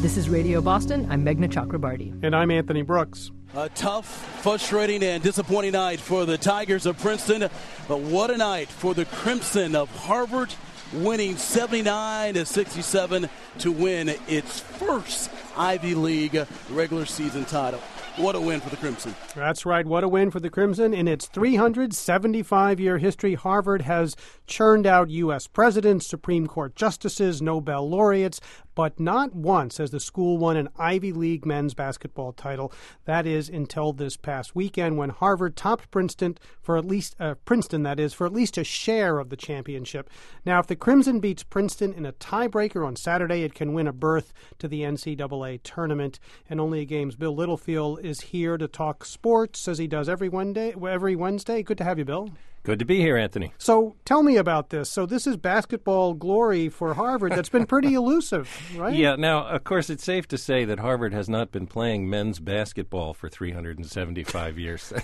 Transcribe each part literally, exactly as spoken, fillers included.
This is Radio Boston. I'm Meghna Chakrabarty. And I'm Anthony Brooks. A tough, frustrating, and disappointing night for the Tigers of Princeton. But what a night for the Crimson of Harvard, winning seventy-nine to sixty-seven to win its first Ivy League regular season title. What a win for the Crimson. That's right. What a win for the Crimson. In its three hundred seventy-five year history, Harvard has churned out U S presidents, Supreme Court justices, Nobel laureates, but not once has the school won an Ivy League men's basketball title. That is until this past weekend when Harvard topped Princeton for at least uh, Princeton, that is, for at least a share of the championship. Now, if the Crimson beats Princeton in a tiebreaker on Saturday, it can win a berth to the N C double A tournament. And Only a Game's Bill Littlefield is here to talk sports, as he does every Wednesday. Every Wednesday. Good to have you, Bill. Good to be here, Anthony. So tell me about this. So this is basketball glory for Harvard that's been pretty elusive, right? Yeah. Now, of course, it's safe to say that Harvard has not been playing men's basketball for three hundred seventy-five years.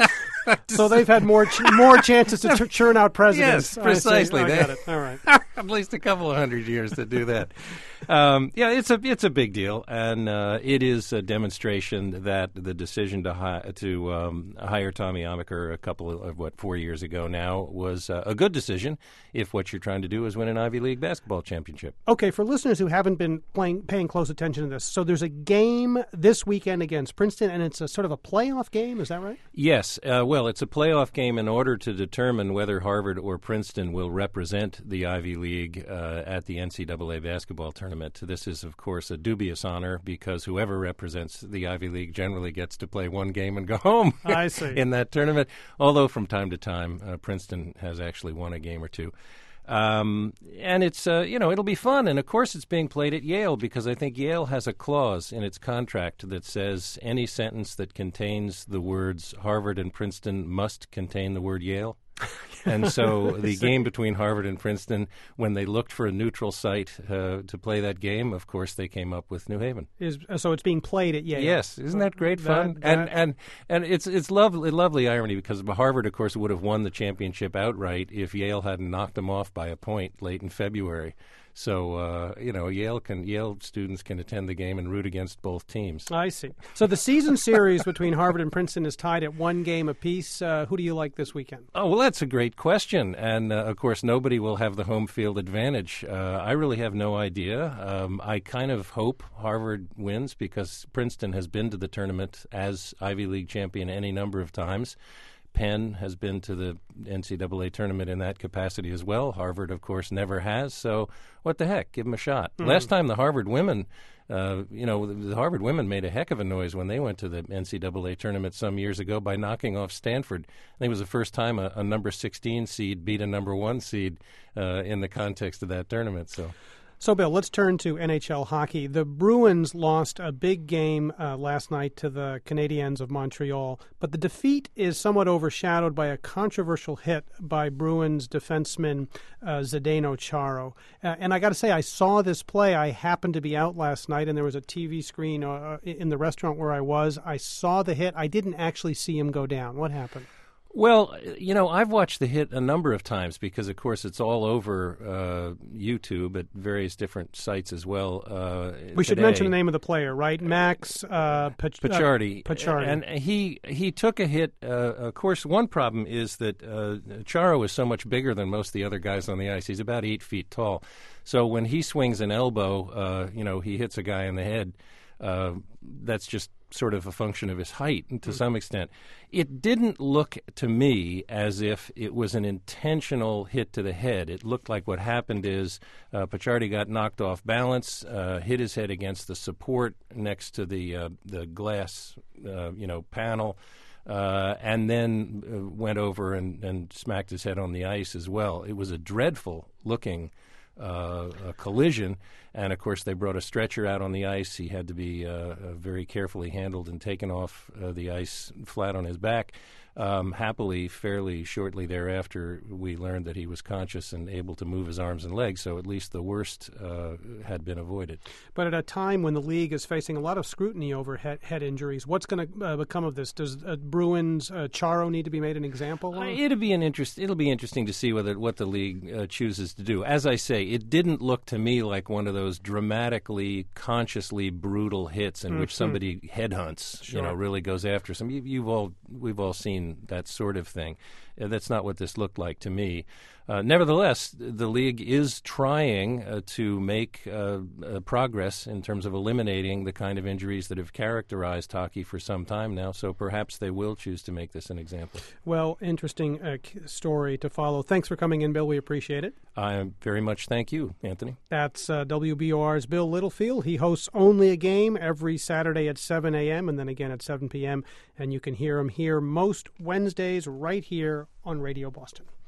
So they've had more ch- more chances to ch- churn out presidents. Yes, precisely. I, I got it. All right. At least a couple of hundred years to do that. Um, yeah, it's a it's a big deal, and uh, it is a demonstration that the decision to hi- to um, hire Tommy Amaker a couple of, of what four years ago now was uh, a good decision. If what you're trying to do is win an Ivy League basketball championship. Okay, for listeners who haven't been playing, paying close attention to this, so there's a game this weekend against Princeton, and it's a sort of a playoff game. Is that right? Yes. Uh, well, it's a playoff game in order to determine whether Harvard or Princeton will represent the Ivy League uh, at the N C double A basketball tournament. This is, of course, a dubious honor because whoever represents the Ivy League generally gets to play one game and go home. I see. In that tournament, although from time to time uh, Princeton has actually won a game or two. Um, and it's, uh, you know, it'll be fun. And, of course, it's being played at Yale because I think Yale has a clause in its contract that says any sentence that contains the words Harvard and Princeton must contain the word Yale. And so the game between Harvard and Princeton, when they looked for a neutral site uh, to play that game, of course, they came up with New Haven. Is So it's being played at Yale. Yes. Isn't that great fun? That, that... And and and it's it's lovely, lovely irony because Harvard, of course, would have won the championship outright if Yale hadn't knocked them off by a point late in February. So, uh, you know, Yale can Yale students can attend the game and root against both teams. I see. So the season series between Harvard and Princeton is tied at one game apiece. Uh, who do you like this weekend? Oh, well, that's a great question. And, uh, of course, nobody will have the home field advantage. Uh, I really have no idea. Um, I kind of hope Harvard wins because Princeton has been to the tournament as Ivy League champion any number of times. Penn has been to the N C double A tournament in that capacity as well. Harvard, of course, never has. So what the heck? Give them a shot. Mm-hmm. Last time the Harvard women, uh, you know, the, the Harvard women made a heck of a noise when they went to the N C double A tournament some years ago by knocking off Stanford. I think it was the first time a, a number sixteen seed beat a number one seed uh, in the context of that tournament. So. So, Bill, let's turn to N H L hockey. The Bruins lost a big game uh, last night to the Canadiens of Montreal, but the defeat is somewhat overshadowed by a controversial hit by Bruins defenseman uh, Zdeno Chara. Uh, and I got to say, I saw this play. I happened to be out last night, and there was a T V screen uh, in the restaurant where I was. I saw the hit. I didn't actually see him go down. What happened? Well, you know, I've watched the hit a number of times because, of course, it's all over uh, YouTube at various different sites as well. Uh, we should today. mention the name of the player, right? Max uh, Pach- Pacioretty. Uh, Pacioretty. And he he took a hit. Uh, of course, one problem is that uh, Chara is so much bigger than most of the other guys on the ice. He's about eight feet tall. So when he swings an elbow, uh, you know, he hits a guy in the head. Uh, that's just sort of a function of his height to mm-hmm. some extent. It didn't look to me as if it was an intentional hit to the head. It looked like what happened is uh, Pacioretty got knocked off balance, uh, hit his head against the support next to the uh, the glass, uh, you know, panel, uh, and then uh, went over and, and smacked his head on the ice as well. It was a dreadful looking Uh, a collision, and of course they brought a stretcher out on the ice. He had to be uh, uh, very carefully handled and taken off uh, the ice flat on his back. Um, happily, fairly shortly thereafter, we learned that he was conscious and able to move his arms and legs, so at least the worst uh, had been avoided. But at a time when the league is facing a lot of scrutiny over head, head injuries, what's going to uh, become of this? Does uh, Bruins uh, Charo need to be made an example of? Uh, it'll be an interest. It'll be interesting to see whether what the league uh, chooses to do. As I say, it didn't look to me like one of those dramatically, consciously brutal hits in mm-hmm. which somebody headhunts. Sure. You know, really goes after some. You, you've all we've all seen that sort of thing. Uh, that's not what this looked like to me. Uh, nevertheless, the league is trying uh, to make uh, uh, progress in terms of eliminating the kind of injuries that have characterized hockey for some time now, so perhaps they will choose to make this an example. Well, interesting uh, story to follow. Thanks for coming in, Bill. We appreciate it. I very much thank you, Anthony. That's uh, W B O R's Bill Littlefield. He hosts Only a Game every Saturday at seven a.m. and then again at seven p.m., and you can hear him here most Wednesdays right here on Radio Boston.